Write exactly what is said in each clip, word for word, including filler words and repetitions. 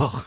sport.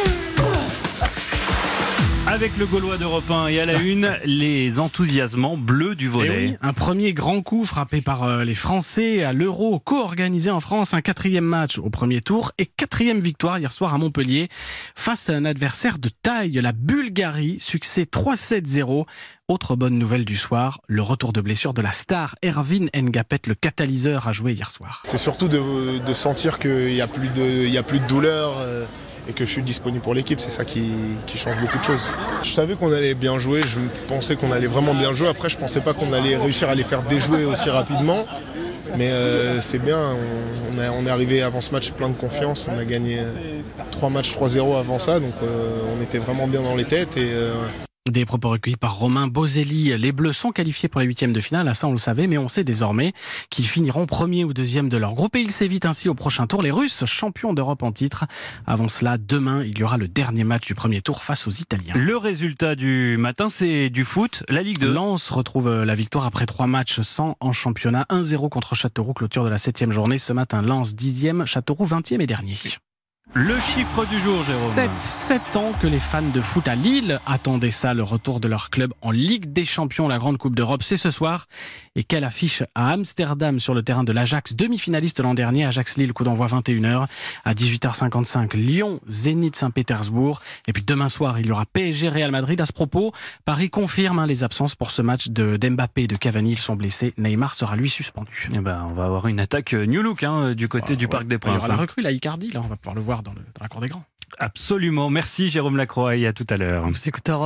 Avec le Gaulois d'Europe un et à la une, les enthousiasmants bleus du volley. Eh oui, un premier grand coup frappé par les Français à l'Euro, co-organisé en France, un quatrième match au premier tour et quatrième victoire hier soir à Montpellier face à un adversaire de taille, la Bulgarie, succès trois sept zéro. Autre bonne nouvelle du soir, le retour de blessure de la star Ervin Ngapet, le catalyseur, a joué hier soir. C'est surtout de, de sentir qu'il n'y a, plus de, il y a plus de douleur euh, et que je suis disponible pour l'équipe, c'est ça qui, qui change beaucoup de choses. Je savais qu'on allait bien jouer, je pensais qu'on allait vraiment bien jouer, après je ne pensais pas qu'on allait réussir à les faire déjouer aussi rapidement. Mais euh, c'est bien, on, on, a, on est arrivé avant ce match plein de confiance, on a gagné trois matchs trois zéro avant ça, donc euh, on était vraiment bien dans les têtes. Et, euh, Des propos recueillis par Romain Boselli. Les Bleus sont qualifiés pour les huitièmes de finale, ça on le savait, mais on sait désormais qu'ils finiront premier ou deuxième de leur groupe et ils s'évitent ainsi au prochain tour. Les Russes, champions d'Europe en titre. Avant cela, demain, il y aura le dernier match du premier tour face aux Italiens. Le résultat du matin, c'est du foot, la Ligue deux. Lens retrouve la victoire après trois matchs sans en championnat. un zéro contre Châteauroux, clôture de la septième journée. Ce matin, Lens dixième, Châteauroux vingtième et dernier. Le chiffre du jour, Jérôme. sept, sept ans que les fans de foot à Lille attendaient ça, le retour de leur club en Ligue des Champions, la grande Coupe d'Europe, c'est ce soir. Et quelle affiche à Amsterdam sur le terrain de l'Ajax, demi-finaliste l'an dernier, Ajax-Lille, coup d'envoi vingt et une heures. À dix-huit heures cinquante-cinq, Lyon, Zénith Saint-Pétersbourg. Et puis demain soir, il y aura P S G Real Madrid. À ce propos, Paris confirme hein, les absences pour ce match de d'Mbappé et de Cavani. Ils sont blessés. Neymar sera lui suspendu. Eh ben, on va avoir une attaque new look hein, du côté ouais, du ouais. Parc des Il y Princes. aura la recrue, la Icardi, là, on va pouvoir le voir dans, le, dans la cour des grands. Absolument. Merci Jérôme Lacroix et à tout à l'heure. Vous écoutez